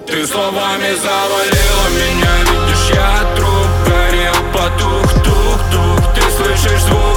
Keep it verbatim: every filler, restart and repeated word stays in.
Ты словами завалила меня, видишь, я труп, горел, потух, тух, тух. Ты слышишь звук